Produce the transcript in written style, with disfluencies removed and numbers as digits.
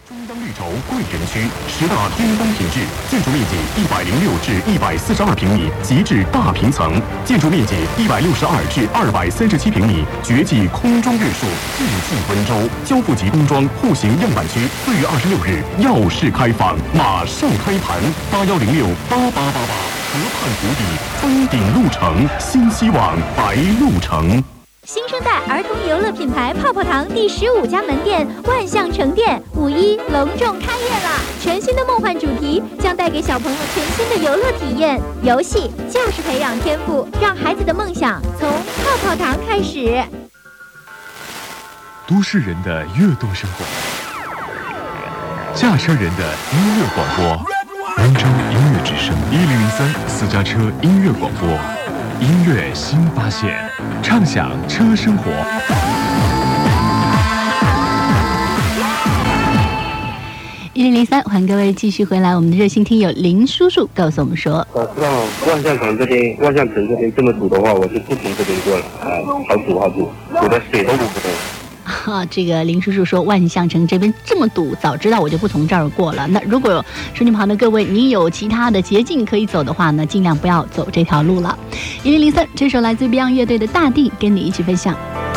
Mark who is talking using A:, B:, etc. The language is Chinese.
A: 中央绿洲贵人区10大巅峰品质，建筑面积106至142平米，极致大平层；建筑面积162至237平米，绝技空中日数，世纪温州。交付级工装户型样板区4月26日耀世开放，马上开盘，81068888。河畔谷底，峰顶路程，新希望白鹿城。
B: 新生代儿童游乐品牌泡泡糖第15家门店万象城店5·1隆重开业了！全新的梦幻主题将带给小朋友全新的游乐体验。游戏就是培养天赋，让孩子的梦想从泡泡糖开始。
C: 都市人的悦动生活，驾车人的音乐广播，温州音乐之声1003私家车音乐广播。音乐新发现，畅享车生活。
D: 1003，欢迎各位继续回来。我们的热心听友林叔叔告诉我们说：“
E: 知道万象城这边这么堵的话，我就不从这边过了。好堵，堵的水都堵不动。”
D: 这个林叔叔说万象城这边这么堵，早知道我就不从这儿过了。那如果手机旁的各位，你有其他的捷径可以走的话呢，尽量不要走这条路了。1003，这首来自 Beyond 乐队的《大地》，跟你一起分享。